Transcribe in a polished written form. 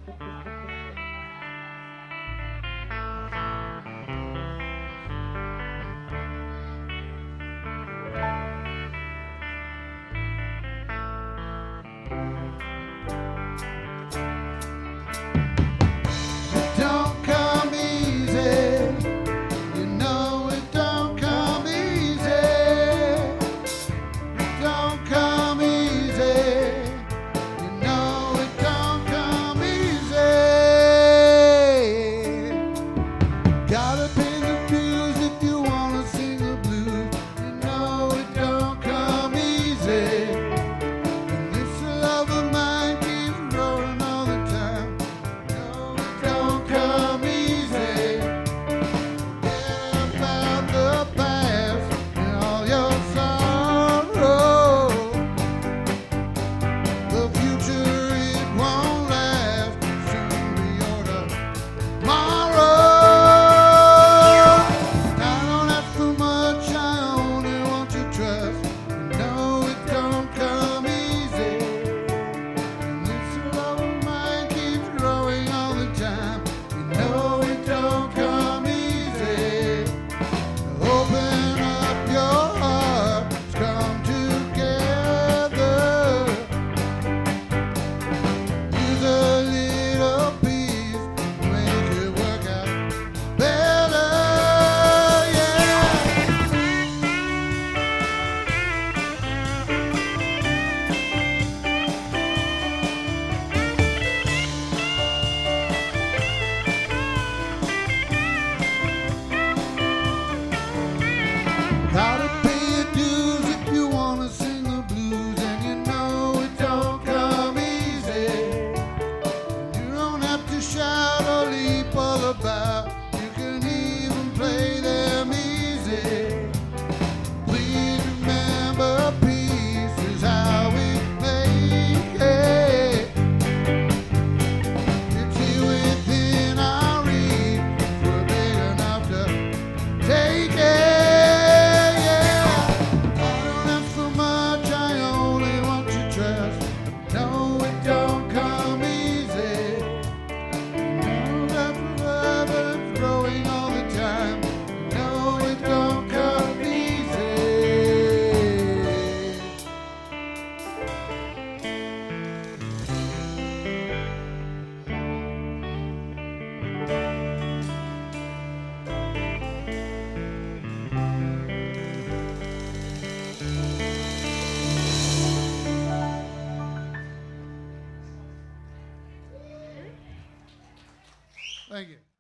Gotta pay the bills if you wanna sing the blues. You know it don't come easy. And this love of mine keeps growing all the time. No, it don't come easy. Forget about the past and all your sorrow. The future, it won't last. Soon be your tomorrow. Gotta pay your dues if you wanna sing the blues, and you know it don't come easy. You don't have to shout or leap all about. You can even play them easy. Please remember, peace is how we make it. It's here within our reach. We're big enough to take it. No, it don't come easy. No, that love is growing all the time. No, it don't come easy. Thank you.